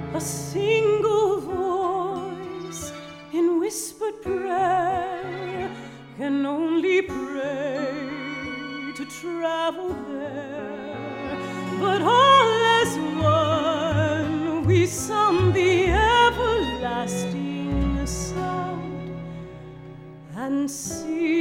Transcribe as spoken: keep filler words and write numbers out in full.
a single voice in whispered prayer can only pray to travel there. But all as one we sum the everlasting sound and see